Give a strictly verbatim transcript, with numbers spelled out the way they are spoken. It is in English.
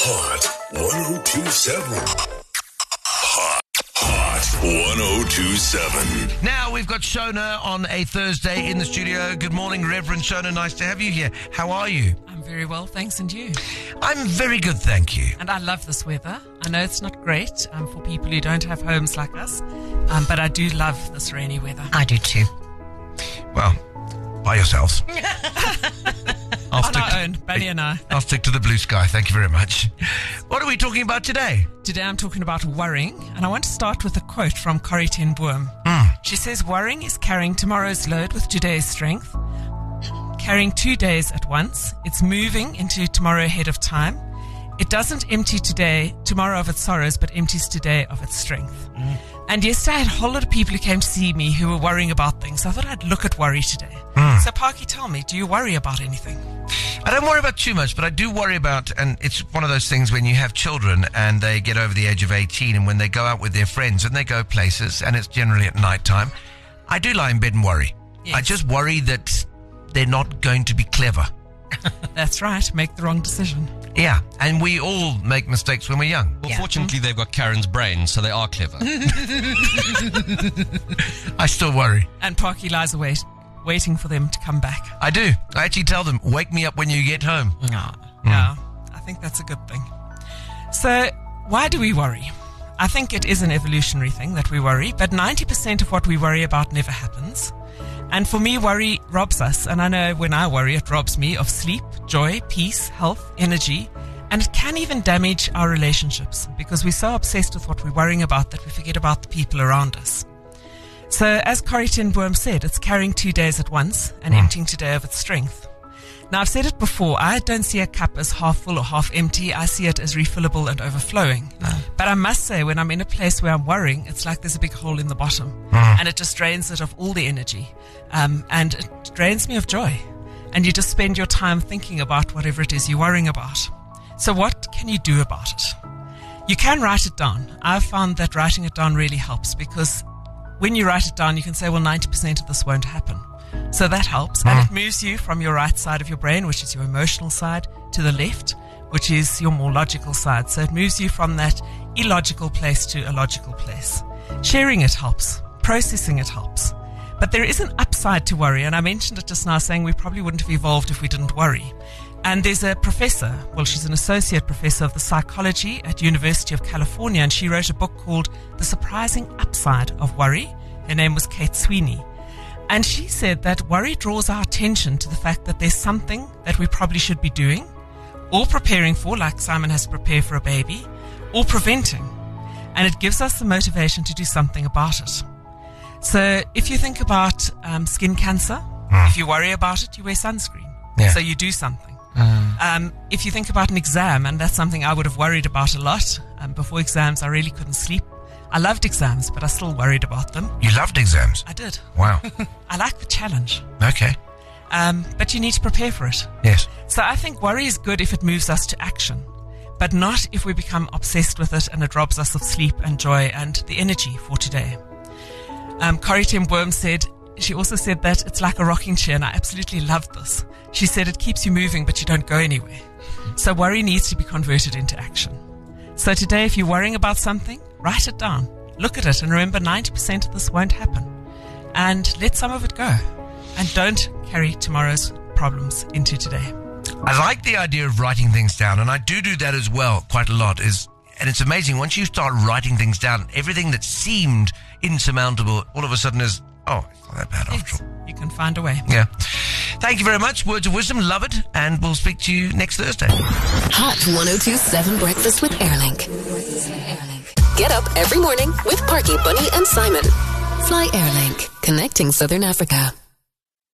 Hot one oh two point seven. Hot, hot one oh two point seven. Now we've got Shona on a Thursday in the studio. Good morning, Reverend Shona. Nice to have you here. How are you? I'm very well, thanks, and you? I'm very good, thank you. And I love this weather. I know it's not great um, for people who don't have homes like us, um, but I do love this rainy weather. I do too. Well, by yourselves. I'll On stick our to, own, Benny and I. I'll stick to the blue sky. Thank you very much. What are we talking about today? Today I'm talking about worrying, and I want to start with a quote from Corrie ten Boom. Mm. She says, worrying is carrying tomorrow's load with today's strength, carrying two days at once. It's moving into tomorrow ahead of time. It doesn't empty today, tomorrow of its sorrows, but empties today of its strength. Mm. And yesterday I had a whole lot of people who came to see me who were worrying about things. So I thought I'd look at worry today. Mm. So Parky, tell me, do you worry about anything? I don't worry about too much, but I do worry about, and it's one of those things when you have children and they get over the age of eighteen and when they go out with their friends and they go places and it's generally at night time, I do lie in bed and worry. Yes. I just worry that they're not going to be clever. That's right. Make the wrong decision. Yeah, and we all make mistakes when we're young. Well, yeah. fortunately, they've got Karen's brain, so they are clever. I still worry. And Parky lies awake, waiting for them to come back. I do. I actually tell them, wake me up when you get home. Yeah, mm. yeah. I think that's a good thing. So, why do we worry? I think it is an evolutionary thing that we worry, but ninety percent of what we worry about never happens. And for me, worry robs us, and I know when I worry, it robs me of sleep, joy, peace, health, energy, and it can even damage our relationships because we're so obsessed with what we're worrying about that we forget about the people around us. So, as Corrie ten Boom said, it's carrying two days at once and mm. emptying today of its strength. Now, I've said it before, I don't see a cup as half full or half empty. I see it as refillable and overflowing. Mm. But I must say, when I'm in a place where I'm worrying, it's like there's a big hole in the bottom. Mm. And it just drains it of all the energy. Um, and it drains me of joy. And you just spend your time thinking about whatever it is you're worrying about. So what can you do about it? You can write it down. I've found that writing it down really helps because when you write it down, you can say, well, ninety percent of this won't happen. So that helps. Mm. And it moves you from your right side of your brain, which is your emotional side, to the left, which is your more logical side. So it moves you from that illogical place to a logical place. Sharing it helps. Processing it helps. But there is an upside to worry. And I mentioned it just now, saying we probably wouldn't have evolved if we didn't worry. And there's a professor, well, she's an associate professor of the psychology at University of California, and she wrote a book called The Surprising Upside of Worry. Her name was Kate Sweeney. And she said that worry draws our attention to the fact that there's something that we probably should be doing or preparing for, like Simon has to prepare for a baby, or preventing. And it gives us the motivation to do something about it. So if you think about um, skin cancer, mm. if you worry about it, you wear sunscreen. Yeah. So you do something. Mm. Um, if you think about an exam, and that's something I would have worried about a lot. Um, before exams, I really couldn't sleep. I loved exams, but I still worried about them. You loved exams? I did. Wow. I like the challenge. Okay. Um, but you need to prepare for it. Yes. So I think worry is good if it moves us to action, but not if we become obsessed with it and it robs us of sleep and joy and the energy for today. Um, Corrie ten Boom said, she also said that it's like a rocking chair, and I absolutely loved this. She said it keeps you moving, but you don't go anywhere. So worry needs to be converted into action. So today, if you're worrying about something, write it down, look at it, and remember ninety percent of this won't happen. And let some of it go. And don't carry tomorrow's problems into today. I like the idea of writing things down, and I do do that as well quite a lot. Is And it's amazing, once you start writing things down, everything that seemed insurmountable all of a sudden is, oh, it's not that bad after all. You can find a way. Yeah. Thank you very much. Words of wisdom, love it, and we'll speak to you next Thursday. Hot one oh two point seven Breakfast with Airlink. Get up every morning with Parky, Bunny, and Simon. Fly Airlink, connecting Southern Africa.